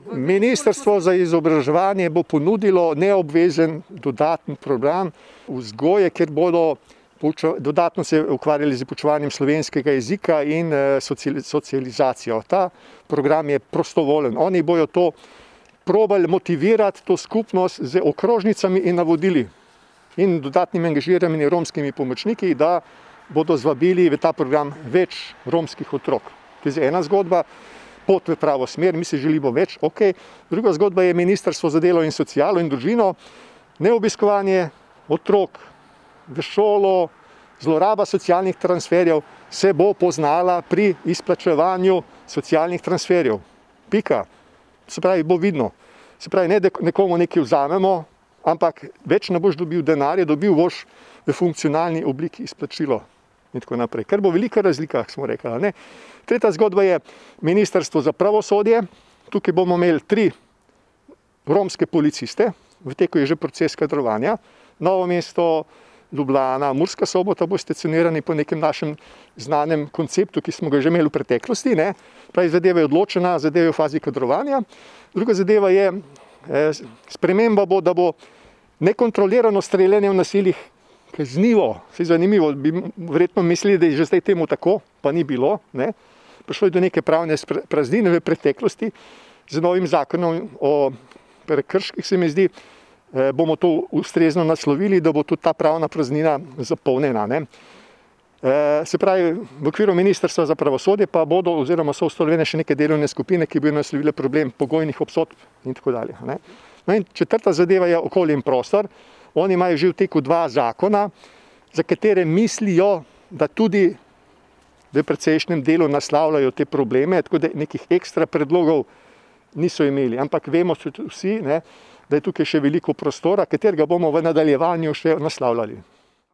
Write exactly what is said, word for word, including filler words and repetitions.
Ministrstvo za izobraževanje bo ponudilo neobvezen dodaten program vzgoje, kjer bodo dodatno se ukvarjali z poučevanjem slovenskega jezika in socializacijo. Ta program je prostovoljen. Oni bojo to probali motivirati, to skupnost z okrožnicami in navodili in dodatnimi angažiranimi romskimi pomočniki, da bodo zvabili v ta program več romskih otrok. To je ena zgodba, pot v pravo smer, mi se želimo več, ok. Druga zgodba je Ministrstvo za delo in socialo in družino, neobiskovanje otrok v šolo, zloraba socialnih transferjev se bo poznala pri izplačevanju socialnih transferjev. Pika. Se pravi, bo vidno. Se pravi, ne da nekomu nekaj vzamemo, ampak več ne boš dobil denarja, dobil boš v funkcionalni obliki izplačilo. In tako naprej. Ker bo velika razlika, smo rekli. Ne? Tretja zgodba je Ministrstvo za pravosodje. Tukaj bomo imeli tri romske policiste, v teku je že proces kadrovanja. Novo mesto, Ljubljana, Murska Sobota bo stacionirani po nekem našem znanem konceptu, ki smo ga že imeli v preteklosti. Ne? Pravi, zadeva je odločena, zadeva je v fazi kadrovanja. Druga zadeva je, eh, sprememba bo, da bo nekontrolirano streljanje v naseljih kaznivo. Vse zanimivo, bi verjetno mislili, da je že zdaj temu tako, pa ni bilo. Ne? Prišlo je do neke pravne praznine v preteklosti. Z novim zakonom o prekrških, se mi zdi, eh, bomo to ustrezno naslovili, da bo tudi ta pravna praznina zapolnjena. Ne? Eh, se pravi, v okviru Ministrstva za pravosodje pa bodo oziroma so ustanovljene še neke delovne skupine, ki bodo naslovile problem pogojnih obsodb in tako dalje. Ne? No in četrta zadeva je okolje in prostor. Oni imajo že v teku dva zakona, za katere mislijo, da tudi v precejšnjem delu naslavljajo te probleme, tako da nekih ekstra predlogov niso imeli. Ampak vemo vsi, ne, da je tukaj še veliko prostora, katerega bomo v nadaljevanju še naslavljali.